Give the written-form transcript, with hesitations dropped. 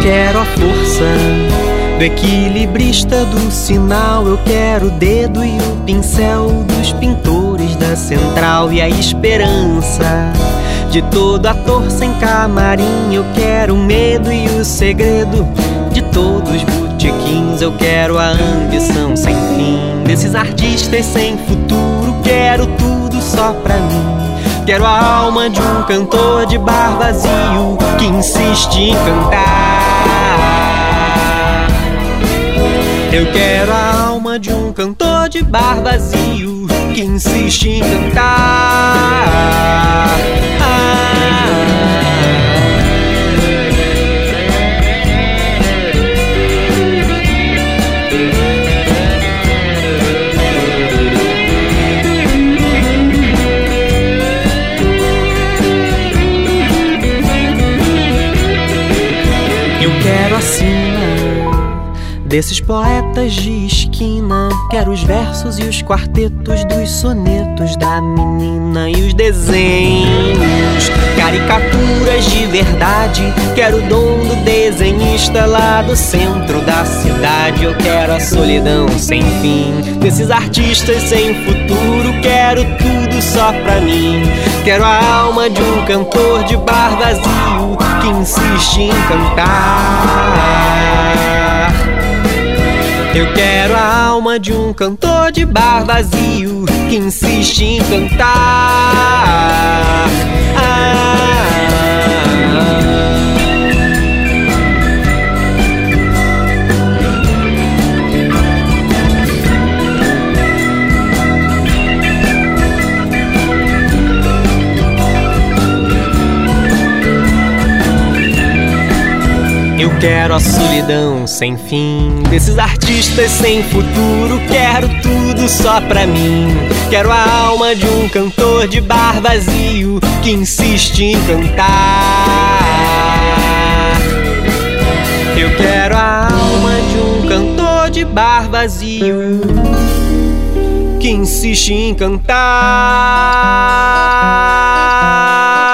quero a força do equilibrista do sinal. Eu quero o dedo e o pincel dos pintores da central. E a esperança de todo ator sem camarim. Eu quero o medo e o segredo de todos os botequins. Eu quero a ambição sem fim desses artistas sem futuro. Quero tudo só pra mim. Quero a alma de um cantor de bar vazio que insiste em cantar. Eu quero a alma de um cantor de bar vazio que insiste em cantar. Eu quero acima desses poetas de esquina. Quero os versos e os quartetos dos sonetos da menina. E os desenhos, caricaturas de verdade. Quero o dom do desenhista lá do centro da cidade. Eu quero a solidão sem fim desses artistas sem futuro. Quero tudo só pra mim. Quero a alma de um cantor de bar vazio que insiste em cantar. Eu quero a alma de um cantor de bar vazio que insiste em cantar. Eu quero a solidão sem fim desses artistas sem futuro. Quero tudo só pra mim. Quero a alma de um cantor de bar vazio que insiste em cantar. Eu quero a alma de um cantor de bar vazio que insiste em cantar.